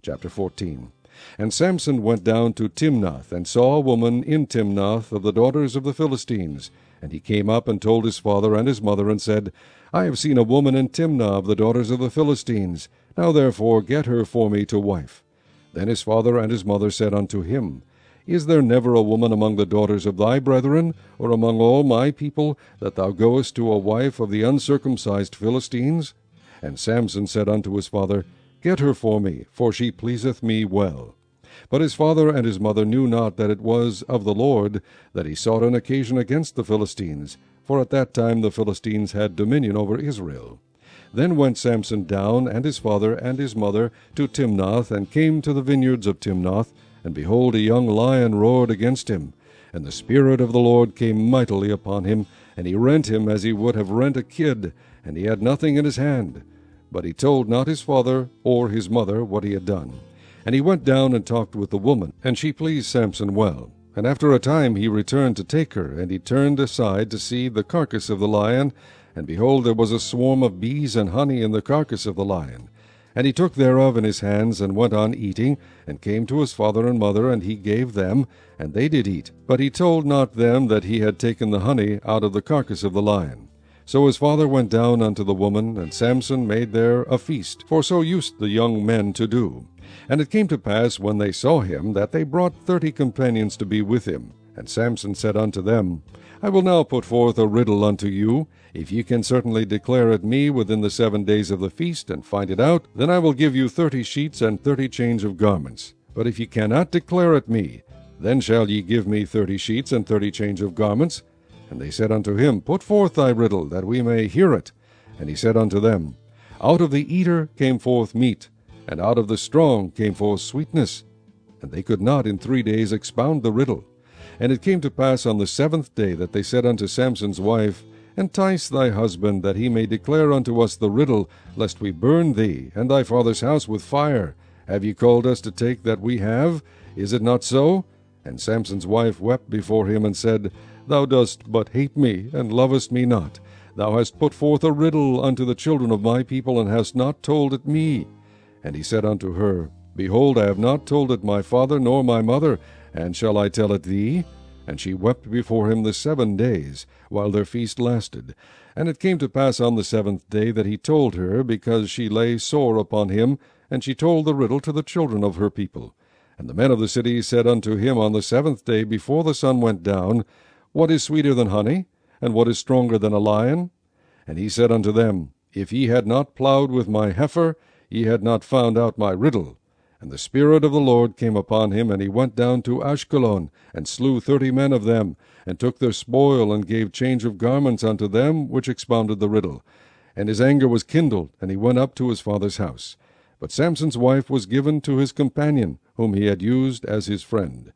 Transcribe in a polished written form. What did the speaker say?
Chapter 14. And Samson went down to Timnath, and saw a woman in Timnath of the daughters of the Philistines. And he came up and told his father and his mother, and said, I have seen a woman in Timnah of the daughters of the Philistines. Now therefore get her for me to wife. Then his father and his mother said unto him, Is there never a woman among the daughters of thy brethren, or among all my people, that thou goest to a wife of the uncircumcised Philistines? And Samson said unto his father, Get her for me, for she pleaseth me well. But his father and his mother knew not that it was of the Lord that he sought an occasion against the Philistines, for at that time the Philistines had dominion over Israel. Then went Samson down, and his father and his mother, to Timnath, and came to the vineyards of Timnath, and behold, a young lion roared against him. And the Spirit of the Lord came mightily upon him, and he rent him as he would have rent a kid, and he had nothing in his hand. But he told not his father or his mother what he had done. And he went down and talked with the woman, and she pleased Samson well. And after a time he returned to take her, and he turned aside to see the carcass of the lion, and behold, there was a swarm of bees and honey in the carcass of the lion. And he took thereof in his hands, and went on eating, and came to his father and mother, and he gave them, and they did eat. But he told not them that he had taken the honey out of the carcass of the lion. So his father went down unto the woman, and Samson made there a feast, for so used the young men to do. And it came to pass, when they saw him, that they brought 30 companions to be with him. And Samson said unto them, I will now put forth a riddle unto you. If ye can certainly declare it me within the 7 days of the feast, and find it out, then I will give you 30 sheets and 30 change of garments. But if ye cannot declare it me, then shall ye give me 30 sheets and 30 change of garments. And they said unto him, Put forth thy riddle, that we may hear it. And he said unto them, Out of the eater came forth meat, and out of the strong came forth sweetness. And they could not in 3 days expound the riddle. And it came to pass on the 7th day that they said unto Samson's wife, Entice thy husband, that he may declare unto us the riddle, lest we burn thee and thy father's house with fire. Have ye called us to take that we have? Is it not so? And Samson's wife wept before him, and said, Thou dost but hate me, and lovest me not. Thou hast put forth a riddle unto the children of my people, and hast not told it me. And he said unto her, Behold, I have not told it my father nor my mother, and shall I tell it thee? And she wept before him the 7 days, while their feast lasted. And it came to pass on the 7th day that he told her, because she lay sore upon him, and she told the riddle to the children of her people. And the men of the city said unto him on the 7th day before the sun went down, What is sweeter than honey? And what is stronger than a lion? And he said unto them, If ye had not plowed with my heifer, ye had not found out my riddle. And the Spirit of the Lord came upon him, and he went down to Ashkelon, and slew 30 men of them, and took their spoil, and gave change of garments unto them which expounded the riddle. And his anger was kindled, and he went up to his father's house. But Samson's wife was given to his companion, whom he had used as his friend.